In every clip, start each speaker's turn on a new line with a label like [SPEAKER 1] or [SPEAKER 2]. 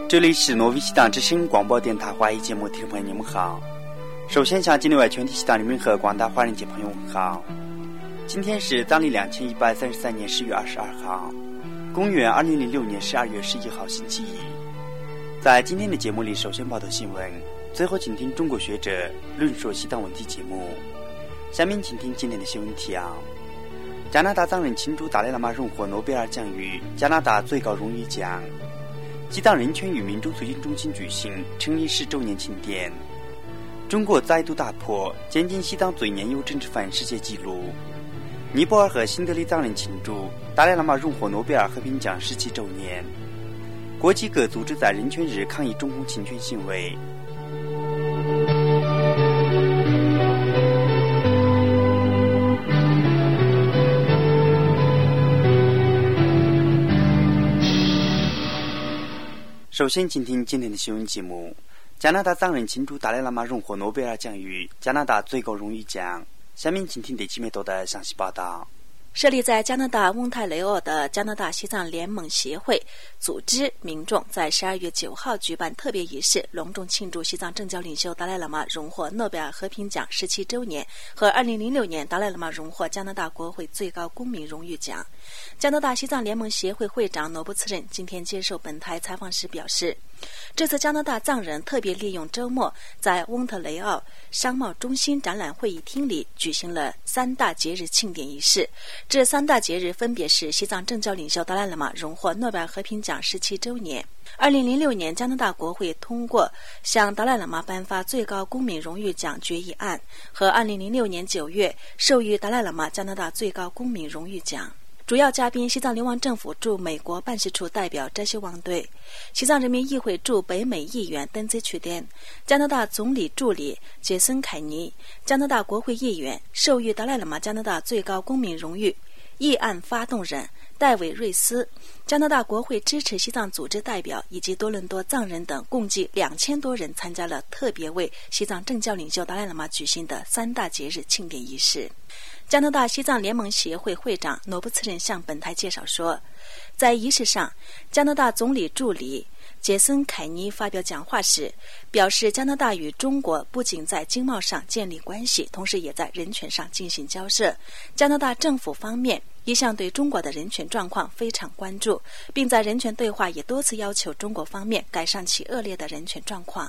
[SPEAKER 1] 这里是挪威西藏之声广播电台华语节目，听众朋友你们好。首先向境内外全体西藏人民和广大华人界朋友问好。今天是藏历2133年10月22号，公元2006年12月11号星期一。在今天的节目里，首先报道新闻，最后请听中国学者论述西藏问题节目。下面请听今天的新闻提要。加拿大藏人庆祝达赖喇嘛荣获诺贝尔奖与加拿大最高荣誉奖。西藏人权与民主促进中心举行成立10周年庆典。中国再度打破监禁西藏最年幼政治犯世界纪录。尼泊尔和新德里藏人庆祝达赖喇嘛荣获诺贝尔和平奖17周年。国际各组织在人权日抗议中共侵权行为。首先请听今天的新闻节目。加拿大藏人庆祝达赖喇嘛荣获诺贝尔奖与加拿大最高荣誉奖。下面请听第7多的详细报道。
[SPEAKER 2] 设立在加拿大翁泰雷奥的加拿大西藏联盟协会组织民众在12月9号举办特别仪式，隆重庆祝西藏政教领袖达赖喇嘛荣获诺贝尔和平奖17周年和2006年达赖喇嘛荣获加拿大国会最高公民荣誉奖。加拿大西藏联盟协会会长诺布茨任今天接受本台采访时表示，这次加拿大藏人特别利用周末在翁特雷奥商贸中心展览会议厅里举行了3大节日庆典仪式。这3大节日分别是西藏政教领袖达赖喇嘛荣获诺贝尔和平奖17周年，2006年加拿大国会通过向达赖喇嘛颁发最高公民荣誉奖决议案，和2006年9月授予达赖喇嘛加拿大最高公民荣誉奖。主要嘉宾：西藏流亡政府驻美国办事处代表哲西旺队，西藏人民议会驻北美议员登兹曲甸，加拿大总理助理杰森凯尼，加拿大国会议员，授予达赖喇嘛加拿大最高公民荣誉议案发动人戴维瑞斯，加拿大国会支持西藏组织代表以及多伦多藏人等共计2000多人参加了特别为西藏政教领袖达赖喇嘛举行的3大节日庆典仪式。加拿大西藏联盟协会会长诺布茨任向本台介绍说，在仪式上，加拿大总理助理杰森凯尼发表讲话时表示，加拿大与中国不仅在经贸上建立关系，同时也在人权上进行交涉。加拿大政府方面一向对中国的人权状况非常关注，并在人权对话也多次要求中国方面改善其恶劣的人权状况。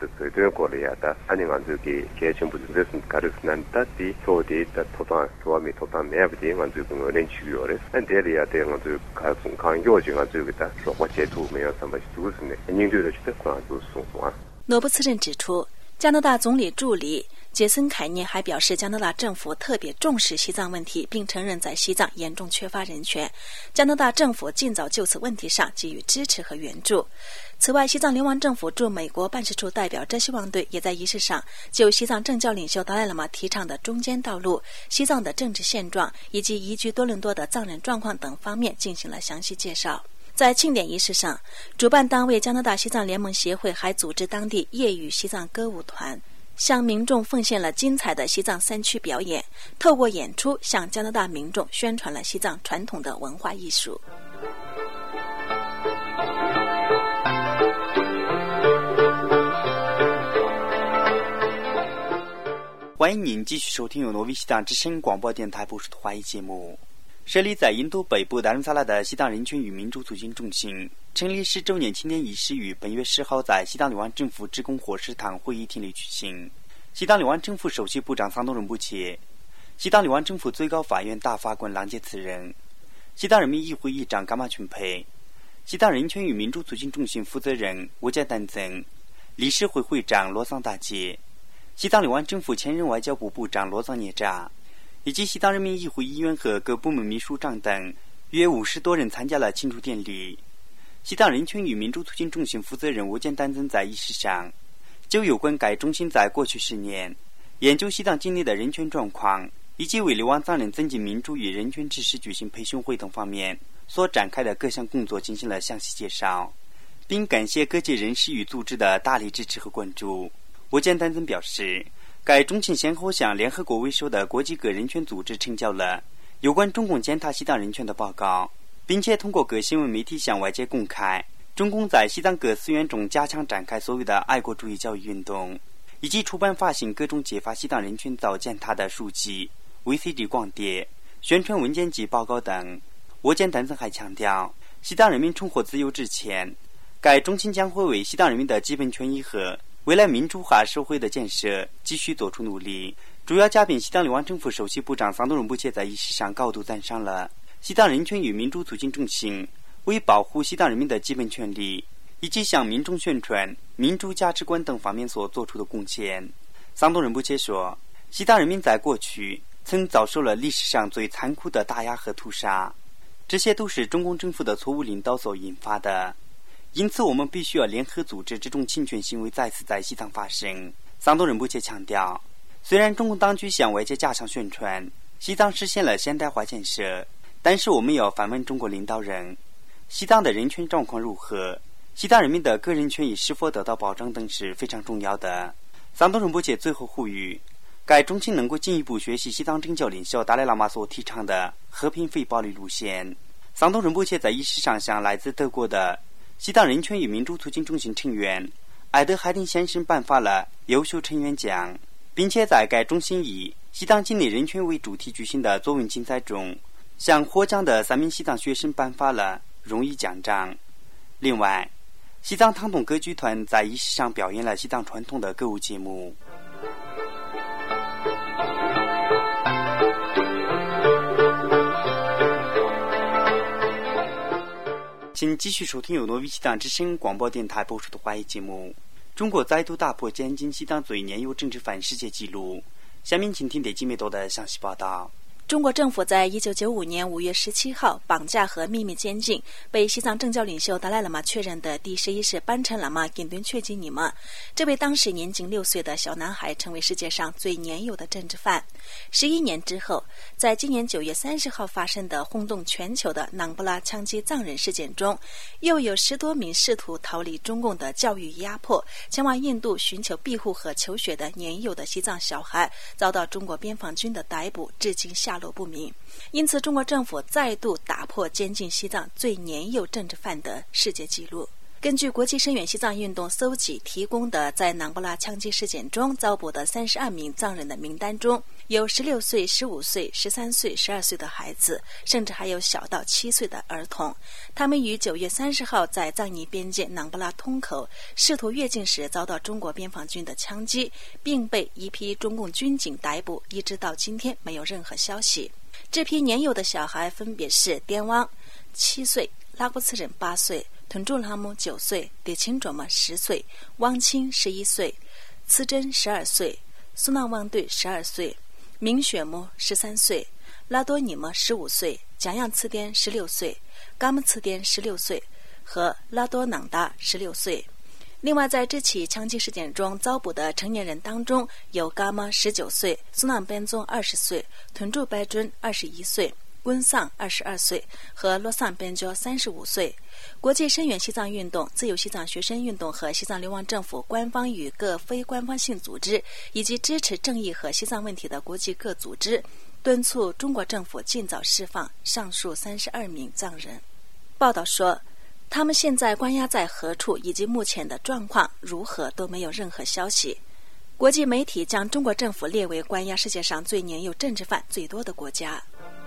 [SPEAKER 2] 诺布茨任指出，加拿大总理助理杰森凯涅还表示，加拿大政府特别重视西藏问题，并承认在西藏严重缺乏人权，加拿大政府尽早就此问题上给予支持和援助。此外，西藏流亡政府驻美国办事处代表哲西旺队也在仪式上就西藏政教领袖达赖喇嘛提倡的中间道路、西藏的政治现状以及移居多伦多的藏人状况等方面进行了详细介绍。在庆典仪式上，主办单位加拿大西藏联盟协会还组织当地业余西藏歌舞团向民众奉献了精彩的西藏3区表演，透过演出向加拿大民众宣传了西藏传统的文化艺术。
[SPEAKER 1] 欢迎您继续收听由挪威西藏之声广播电台播出的华语节目。设立在印度北部达伦萨拉的西藏人权与民主促进中心成立10周年庆典仪式于本月10号在西藏流亡政府职工伙食堂会议厅里举行。西藏流亡政府首席部长桑东仁布切，西藏流亡政府最高法院大法官郎杰次仁，西藏人民议会议长甘玛群培，西藏人权与民主促进中心负责人乌加丹增，理事会会长罗桑大杰，西藏流亡政府前任外交部部长罗桑涅扎，以及西藏人民议会议员和各部门秘书长等约50多人参加了庆祝典礼。西藏人权与民主促进中心负责人乌加丹增在仪式上就有关该中心在过去10年研究西藏境内的人权状况以及为流亡藏人增进民主与人权知识举行培训会等方面所展开的各项工作进行了详细介绍，并感谢各界人士与组织的大力支持和关注。乌加丹增表示，该中心先后向联合国为首的国际各人权组织呈交了有关中共践踏西藏人权的报告，并且通过各新闻媒体向外界公开中共在西藏各寺院中加强展开所谓的爱国主义教育运动，以及出版发行各种揭发西藏人权遭践踏的书籍、VCD 光碟、宣传文件及报告等。我见丹增还强调，西藏人民重获自由之前，该中心将会为西藏人民的基本权益和未来民主化社会的建设继续做出努力。主要嘉宾西藏流亡政府首席部长桑东仁波切在仪式上高度赞赏了西藏人权与民主促进中心为保护西藏人民的基本权利以及向民众宣传民主价值观等方面所做出的贡献。桑东仁波切说，西藏人民在过去曾遭受了历史上最残酷的打压和屠杀，这些都是中共政府的错误领导所引发的，因此我们必须要联合阻止这种侵权行为再次在西藏发生。桑东仁波切强调，虽然中共当局向外界加强宣传西藏实现了现代化建设，但是我们要反问中国领导人，西藏的人权状况如何，西藏人民的个人权益是否得到保障等是非常重要的。桑东仁波切最后呼吁，该中心能够进一步学习西藏政教领袖达赖喇嘛所提倡的和平非暴力路线。桑东仁波切在仪式上向来自德国的西藏人权与民主促进中心成员艾德海丁先生颁发了优秀成员奖，并且在该中心以西藏境内人权为主题举行的作文竞赛中，向获奖的3名西藏学生颁发了荣誉奖章。另外，西藏唐侗歌剧团在仪式上表演了西藏传统的歌舞节目。请继续收听由挪威西藏之声广播电台播出的华语节目。中国再度打破监禁西藏最年幼政治犯世界纪录。下面请听得金美多的详细报道。
[SPEAKER 2] 中国政府在1995年5月17号绑架和秘密监禁被西藏政教领袖达赖喇嘛确认的第11世班禅喇嘛紧敦确吉尼玛，这位当时年仅6岁的小男孩成为世界上最年幼的政治犯。11年之后，在今年9月30号发生的轰动全球的囊布拉枪击藏人事件中，又有10多名试图逃离中共的教育压迫，前往印度寻求庇护和求学的年幼的西藏小孩遭到中国边防军的逮捕，至今下落不明。因此，中国政府再度打破监禁西藏最年幼政治犯的世界纪录。根据国际声援西藏运动搜集提供的在囊布拉枪击事件中遭捕的32名藏人的名单中，有16岁、15岁、13岁、12岁的孩子，甚至还有小到7岁的儿童。他们于9月30号在藏尼边界囊布拉通口试图越境时遭到中国边防军的枪击，并被一批中共军警逮捕，一直到今天没有任何消息。这批年幼的小孩分别是滇汪7岁、拉祜呲人8岁、屯柱拉木9岁、迭钦卓玛10岁、汪钦11岁、次真12岁、苏纳旺队12岁、明雪木13岁、拉多尼玛15岁、蒋样次滇16岁、嘎木次滇16岁和拉多囊达16岁。另外，在这起枪击事件中遭捕的成年人当中，有嘎玛19岁、苏纳边宗20岁、屯柱白尊21岁、温桑22岁和洛桑边椒35岁。国际声援西藏运动、自由西藏学生运动和西藏流亡政府官方与各非官方性组织，以及支持正义和西藏问题的国际各组织，敦促中国政府尽早释放上述32名藏人。报道说，他们现在关押在何处以及目前的状况如何都没有任何消息。国际媒体将中国政府列为关押世界上最年幼政治犯最多的国家。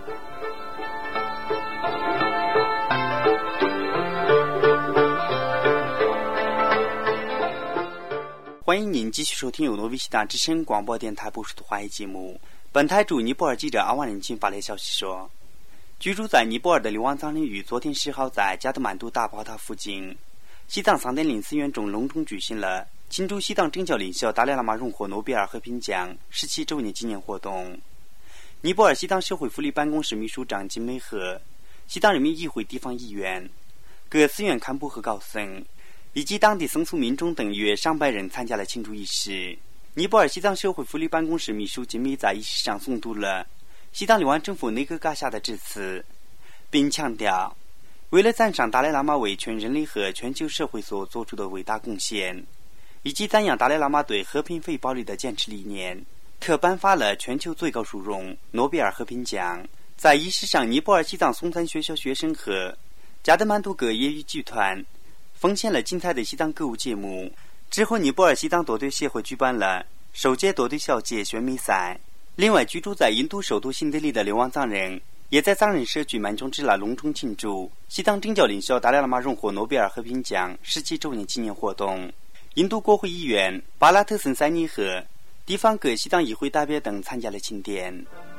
[SPEAKER 1] 欢迎您继续收听由挪威西藏之声广播电台播出的华语节目。本台驻尼泊尔记者阿万人群发来消息说，居住在尼泊尔的流亡藏人于昨天10号在加德满都大宝塔附近西藏桑丹林寺院中隆重举行了庆祝西藏政教领袖达赖喇嘛荣获诺贝尔和平奖17周年纪念活动。尼泊尔西藏社会福利办公室秘书长金美和、西藏人民议会地方议员、各寺院堪布和高僧以及当地僧俗民众等约上百人参加了庆祝仪式。尼泊尔西藏社会福利办公室秘书金美在仪式上诵读了西藏流亡政府内阁阁下的致辞，并强调，为了赞赏达赖喇嘛为全人类和全球社会所做出的伟大贡献，以及赞扬达赖喇嘛对和平非暴力的坚持理念，特颁发了全球最高殊荣诺贝尔和平奖。在仪式上，尼泊尔西藏松赞学校学生和加德满都各业余剧团奉献了精彩的西藏歌舞节目。之后，尼泊尔西藏夺队协会举办了首届夺队小姐选美赛。另外，居住在印度首都新德里的流亡藏人也在藏人社区曼琼支那隆重庆祝西藏政教领袖达赖喇嘛荣获诺贝尔和平奖17周年纪念活动。印度国会议员巴拉特森塞尼和地方各西藏议会代表等参加了庆典。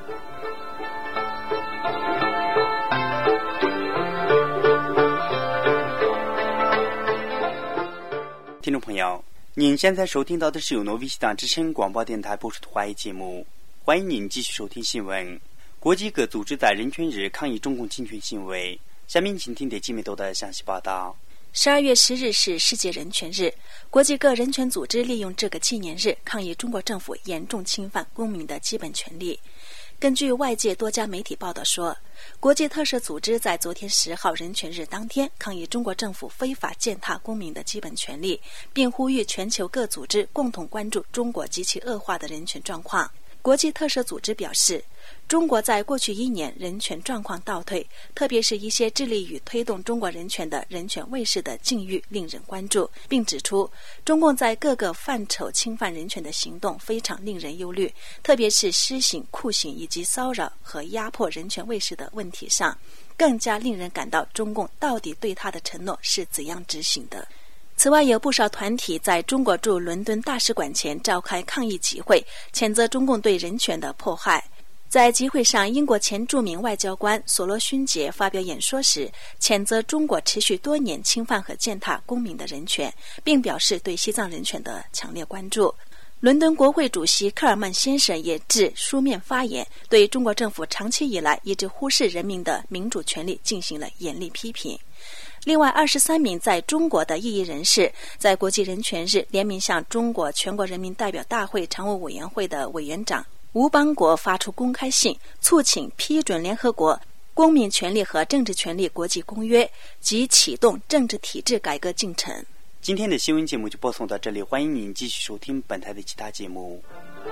[SPEAKER 1] 听众朋友，您现在收听到的是由诺维西藏之声广播电台播出的华语节目，欢迎您继续收听新闻。国际各组织在人权日抗议中共侵权行为，下面请听点金美多的详细报道。
[SPEAKER 2] 12月10日是世界人权日，国际各人权组织利用这个纪念日抗议中国政府严重侵犯公民的基本权利。根据外界多家媒体报道说，国际特赦组织在昨天10号人权日当天抗议中国政府非法践踏公民的基本权利，并呼吁全球各组织共同关注中国极其恶化的人权状况。国际特赦组织表示，中国在过去1年人权状况倒退，特别是一些致力于推动中国人权的人权卫士的境遇令人关注，并指出中共在各个范畴侵犯人权的行动非常令人忧虑，特别是施行酷刑以及骚扰和压迫人权卫士的问题上，更加令人感到中共到底对他的承诺是怎样执行的。此外，有不少团体在中国驻伦敦大使馆前召开抗议集会，谴责中共对人权的迫害。在集会上，英国前著名外交官索罗勋杰发表演说时，谴责中国持续多年侵犯和践踏公民的人权，并表示对西藏人权的强烈关注。伦敦国会主席科尔曼先生也致书面发言，对中国政府长期以来一直忽视人民的民主权利进行了严厉批评。另外，23名在中国的异议人士在国际人权日联名向中国全国人民代表大会常务委员会的委员长吴邦国发出公开信，促请批准联合国公民权利和政治权利国际公约及启动政治体制改革进程。
[SPEAKER 1] 今天的新闻节目就播送到这里，欢迎您继续收听本台的其他节目。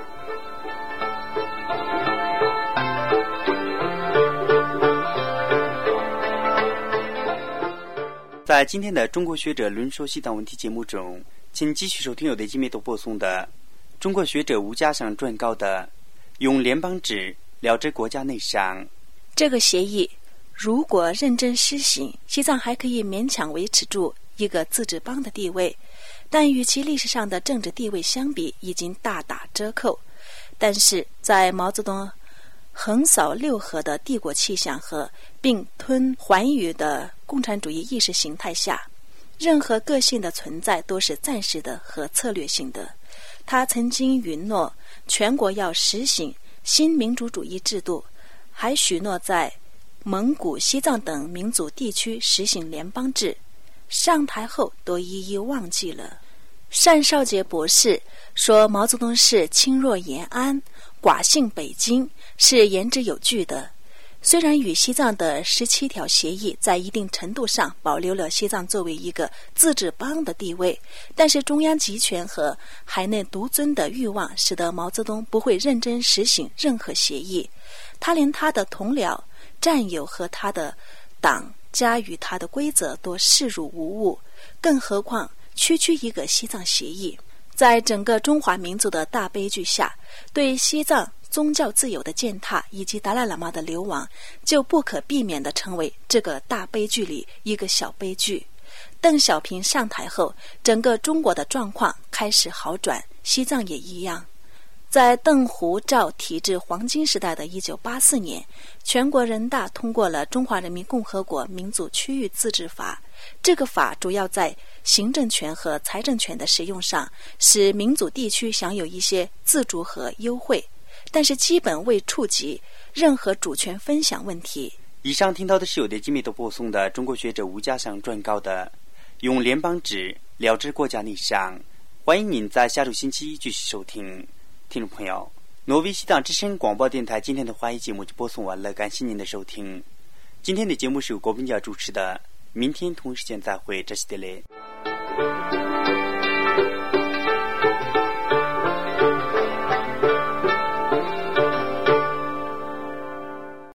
[SPEAKER 1] 在今天的中国学者论说西藏问题节目中，请继续收听由雷吉梅都播送的中国学者吴家祥撰稿的用联邦制了知国家内伤。
[SPEAKER 2] 这个协议如果认真施行，西藏还可以勉强维持住一个自治邦的地位，但与其历史上的政治地位相比，已经大打折扣。但是在毛泽东横扫六合的帝国气象和并吞寰宇的共产主义意识形态下，任何个性的存在都是暂时的和策略性的。他曾经允诺全国要实行新民主主义制度，还许诺在蒙古、西藏等民族地区实行联邦制，上台后都一一忘记了。单少杰博士说，毛泽东是轻若延安，寡信北京，是言之有据的。虽然与西藏的17条协议在一定程度上保留了西藏作为一个自治邦的地位，但是中央集权和海内独尊的欲望使得毛泽东不会认真实行任何协议。他连他的同僚、战友和他的党加于他的规则都视如无物，更何况区区一个西藏协议。在整个中华民族的大悲剧下，对西藏宗教自由的践踏以及达赖喇嘛的流亡，就不可避免地成为这个大悲剧里一个小悲剧。邓小平上台后，整个中国的状况开始好转，西藏也一样。在邓胡赵体制黄金时代的1984年，全国人大通过了《中华人民共和国民族区域自治法》。这个法主要在行政权和财政权的使用上，使民族地区享有一些自主和优惠，但是基本未触及任何主权分享问题。
[SPEAKER 1] 以上听到的是由雷吉梅都播送的中国学者吴家祥撰稿的用联邦制了知国家内伤。欢迎您在下周星期一继续收听。听众朋友，挪威西藏之声广播电台今天的华语节目就播送完了，感谢您的收听。今天的节目是由郭斌家主持的，明天同一时间再会，这是德雷。